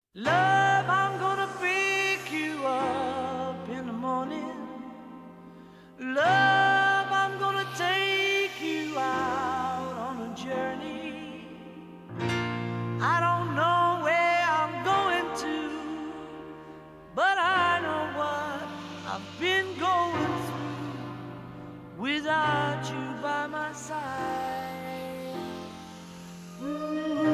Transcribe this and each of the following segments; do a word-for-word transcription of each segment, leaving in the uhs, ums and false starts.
Love, I'm gonna pick you up in the morning. Love, I'm gonna take you out on a journey. I don't know where I'm going to, but I know what I've been going through without you by my side. Ooh.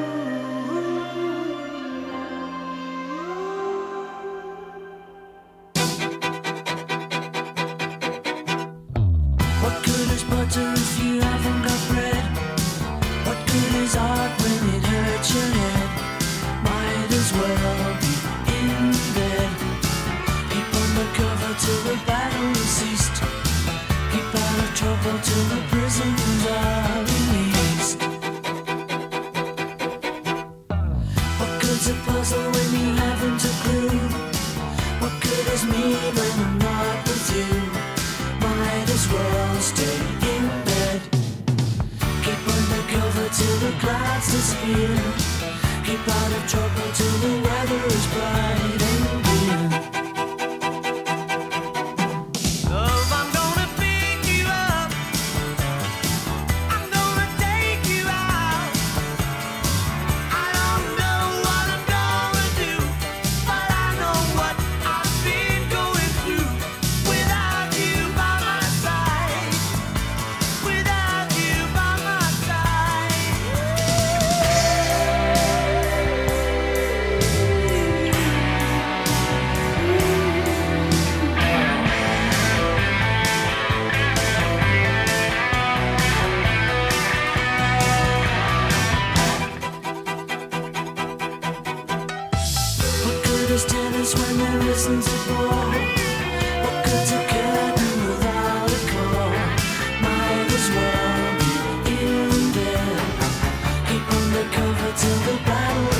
What good is butter if you haven't got bread? What good is art when it hurts your head? Might as well be in bed. Keep under cover till the battle is ceased. Keep out of trouble till the prisoners are released. What good's a puzzle when you haven't a clue? What good is me when I'm not with you? Might as well stay in bed. Keep under cover till the clouds disappear. Keep out of trouble till the weather is bright and clear. Love, I'm gonna pick you up. I'm gonna take you out. I don't know what I'm gonna do, but I know what I've been going through without you by my side. Without you by my side. What good is tennis when there isn't a ball? What good's a curtain without a call? Might as well be in bed. Keep under cover till the battle